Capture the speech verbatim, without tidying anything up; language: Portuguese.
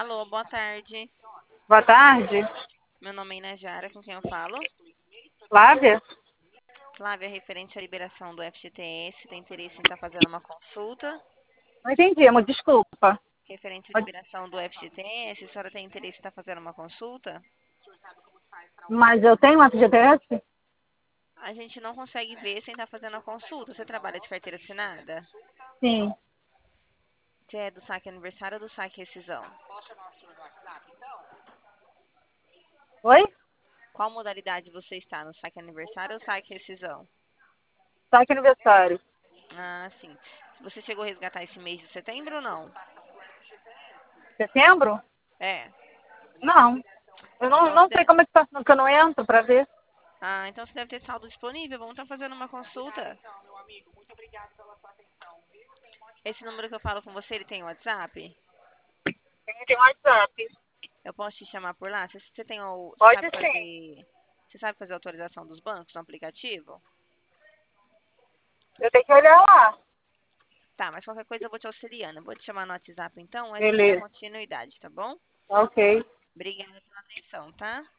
Alô, boa tarde. Boa tarde. Meu nome é Inajara, com quem eu falo? Flávia? Flávia, referente à liberação do F G T S, tem interesse em estar fazendo uma consulta? Não entendi, amor, desculpa. Referente à liberação do F G T S, a senhora tem interesse em estar fazendo uma consulta? Mas eu tenho F G T S? A gente não consegue ver sem estar fazendo a consulta. Você trabalha de carteira assinada? Sim. Você é do saque aniversário ou do saque rescisão? Oi? Qual modalidade você está? No saque aniversário ou saque rescisão? Saque aniversário. Ah, sim. Você chegou a resgatar esse mês de setembro ou não? Setembro? É. Não. Eu não, Então você não sei deve... como é que tá, que eu não entro pra ver. Ah, então você deve ter saldo disponível. Vamos estar fazendo uma consulta. Esse número que eu falo com você, ele tem WhatsApp? Tem, tem WhatsApp. Eu posso te chamar por lá? Você, você tem o, você Pode sabe sim. fazer, você sabe fazer a autorização dos bancos no aplicativo? Eu tenho que olhar lá. Tá, mas qualquer coisa eu vou te auxiliando. Eu vou te chamar no WhatsApp então, a gente dá Beleza. continuidade, tá bom? Ok. Obrigada pela atenção, tá?